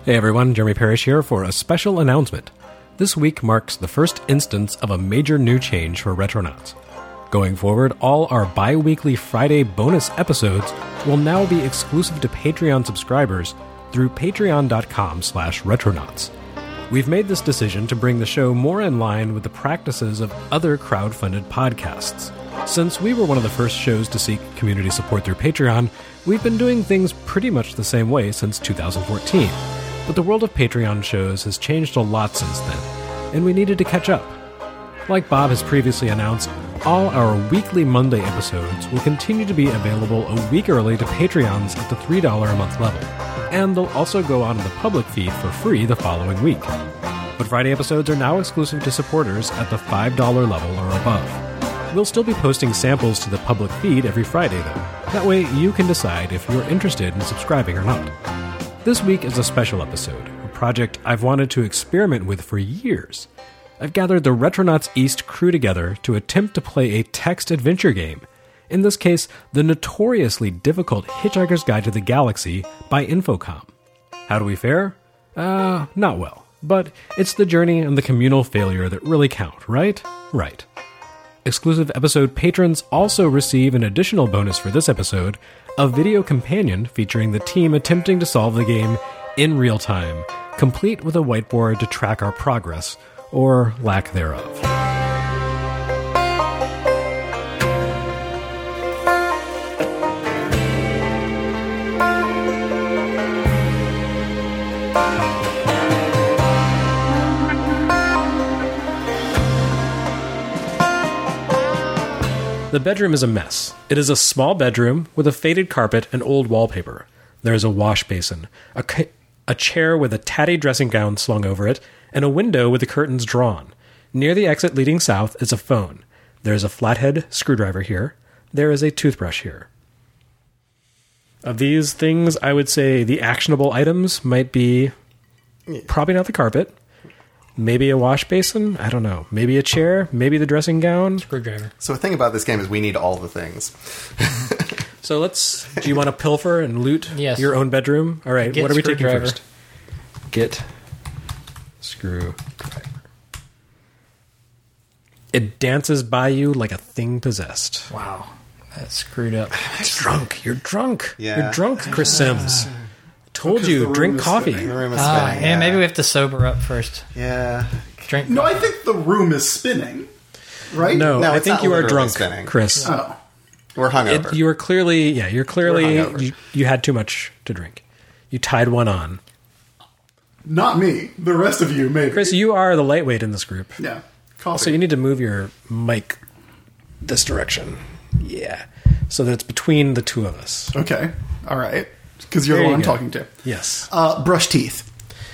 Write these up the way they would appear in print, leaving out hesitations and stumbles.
Hey everyone, Jeremy Parrish here for a special announcement. This week marks the first instance of a major new change for Retronauts. Going forward, all our bi-weekly Friday bonus episodes will now be exclusive to Patreon subscribers through patreon.com/retronauts. We've made this decision to bring the show more in line with the practices of other crowd-funded podcasts. Since we were one of the first shows to seek community support through Patreon, we've been doing things pretty much the same way since 2014. But the world of Patreon shows has changed a lot since then, and we needed to catch up. Like Bob has previously announced, all our weekly Monday episodes will continue to be available a week early to Patreons at the $3 a month level, and they'll also go on in the public feed for free the following week. But Friday episodes are now exclusive to supporters at the $5 level or above. We'll still be posting samples to the public feed every Friday, though. That way you can decide if you're interested in subscribing or not. This week is a special episode, a project I've wanted to experiment with for years. I've gathered the Retronauts East crew together to attempt to play a text adventure game. In this case, the notoriously difficult Hitchhiker's Guide to the Galaxy by Infocom. How do we fare? Not well. But it's the journey and the communal failure that really count, right? Right. Exclusive episode patrons also receive an additional bonus for this episode, a video companion featuring the team attempting to solve the game in real time, complete with a whiteboard to track our progress, or lack thereof. The bedroom is a mess. It is a small bedroom with a faded carpet and old wallpaper. There is a wash basin, a chair with a tatty dressing gown slung over it, and a window with the curtains drawn. Near the exit leading south is a phone. There is a flathead screwdriver here. There is a toothbrush here. Of these things, I would say the actionable items might be probably not the carpet. Maybe a wash basin? I don't know. Maybe a chair? Maybe the dressing gown? Screwdriver. So the thing about this game is we need all the things. So do you want to pilfer and loot your own bedroom? All right, what are we taking first? Get screwdriver. It dances by you like a thing possessed. Wow. That's screwed up. It's drunk. You're drunk. Yeah. You're drunk, Chris Sims. Told you, drink coffee. The room is spinning. Yeah, maybe we have to sober up first. Yeah. Drink. No, I think the room is spinning. Right? No, I it's think not you are literally drunk, spinning. Chris. Oh. We're hungover. You're clearly hungover. you had too much to drink. You tied one on. Not me. The rest of you, maybe. Chris, you are the lightweight in this group. Yeah. Coffee. So you need to move your mic this direction. Yeah. So that it's between the two of us. Okay. All right. Because you're There the you one I'm go. talking to. Yes. Brush teeth.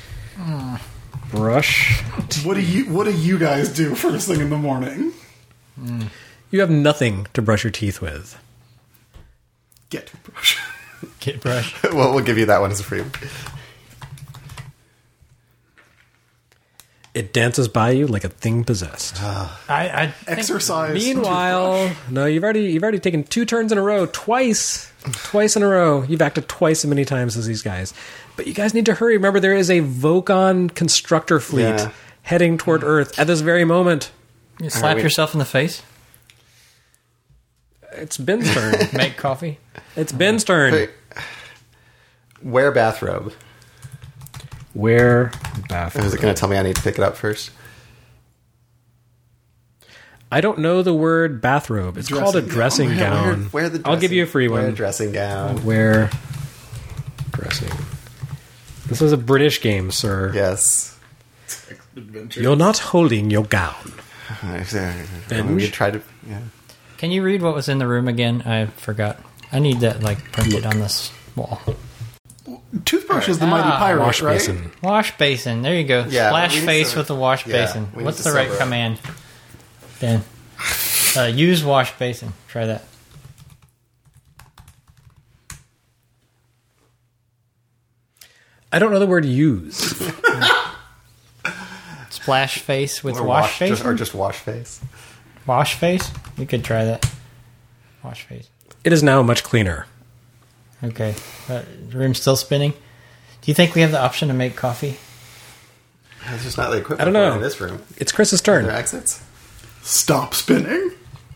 Brush. What do you guys do first thing in the morning? You have nothing to brush your teeth with. Get brush. Get brush. Well, we'll give you that one as a free. It dances by you like a thing possessed. I think Exercise. Meanwhile, no, you've already taken 2 turns in a row, twice in a row. You've acted twice as many times as these guys. But you guys need to hurry. Remember, there is a Vokon constructor fleet heading toward Earth at this very moment. You slap yourself in the face. It's Ben's turn. Make coffee. It's Ben's turn. Wait. Wear bathrobe. Wear bathrobe. Is it going to tell me I need to pick it up first? I don't know the word bathrobe. It's called a dressing gown. Wear the I'll give you a free one. Wear a dressing gown. Wear dressing. This is a British game, sir. Yes. You're not holding your gown. We tried to. Yeah. Can you read what was in the room again? I forgot. I need that printed on this wall. Toothbrush is the mighty pirate, Wash right? basin. Wash basin. There you go. Yeah, Splash we need face to- with the wash yeah, basin. we need What's to the right sober up. command? Ben. Use wash basin. Try that. I don't know the word use. Splash face with Or wash basin? or just wash face. Wash face? We could try that. Wash face. It is now much cleaner. Okay. The room's still spinning. Do you think we have the option to make coffee? It's just not the equipment I don't for it know. in this room. It's Chris's Are there turn. exits? Stop spinning.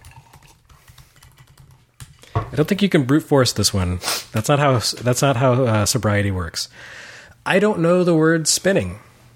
I don't think you can brute force this one. That's not how sobriety works. I don't know the word spinning.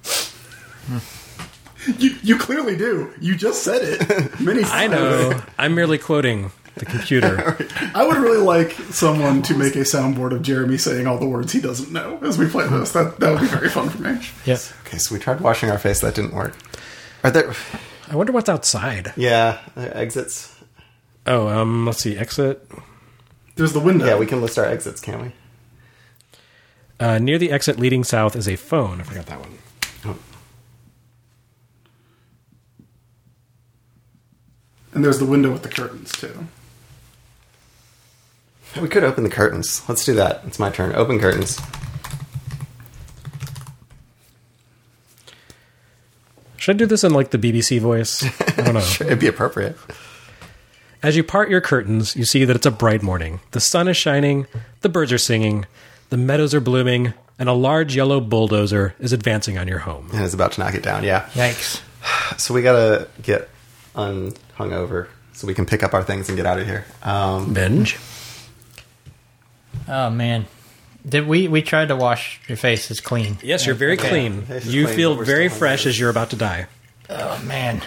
You clearly do. You just said it. Many times. I know. I'm merely quoting the computer. I would really like someone to make a soundboard of Jeremy saying all the words he doesn't know as we play this. That would be very fun for me. Yep. Okay, so we tried washing our face. That didn't work. Are there... I wonder what's outside. Yeah, exits. Oh, let's see. Exit. There's the window. Yeah, we can list our exits, can't we? Near the exit leading south is a phone. I forgot that one. Oh. And there's the window with the curtains, too. We could open the curtains. Let's do that. It's my turn. Open curtains. Should I do this in like the BBC voice? I don't know. Sure, it'd be appropriate. As you part your curtains, you see that it's a bright morning. The sun is shining, the birds are singing, the meadows are blooming, and a large yellow bulldozer is advancing on your home. And it's about to knock it down, yeah. Yikes. So we gotta get unhung over so we can pick up our things and get out of here. Binge? Oh, man. Did we tried to wash your face. It's clean. Yes, you're very clean. Face is You clean, feel but we're very still fresh hungry. as you're about to die. Oh, man.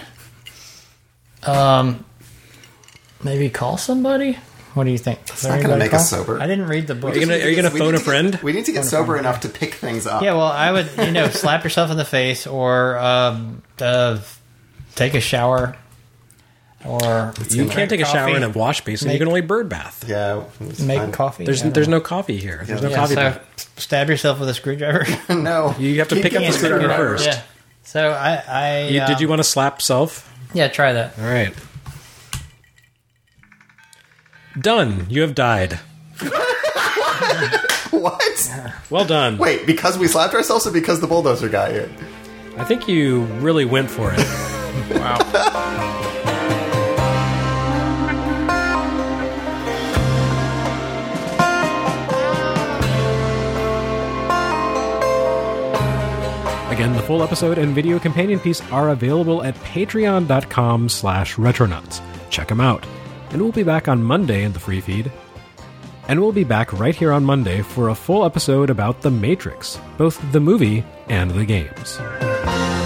Maybe call somebody? What do you think? Is there not gonna anybody make us call? sober. I didn't read the book. Are you gonna phone a friend? We need to get sober enough to pick things up. Yeah, well, I would, slap yourself in the face or take a shower or You can't take a shower in a wash basin. You Make- can only bird bath. Yeah. it's make fine. coffee. There's no coffee here. There's no Yeah, coffee so bath. stab yourself with a screwdriver. No. You have to pick up the Can't screwdriver screw it up. first. Yeah. So I Did you want to slap self? Yeah, try that. All right. Done. You have died. What? Well done. Wait, because we slapped ourselves or because the bulldozer got here? I think you really went for it. Wow. Again, the full episode and video companion piece are available at patreon.com/retronauts. Check them out. And we'll be back on Monday in the free feed. And we'll be back right here on Monday for a full episode about The Matrix, both the movie and the games.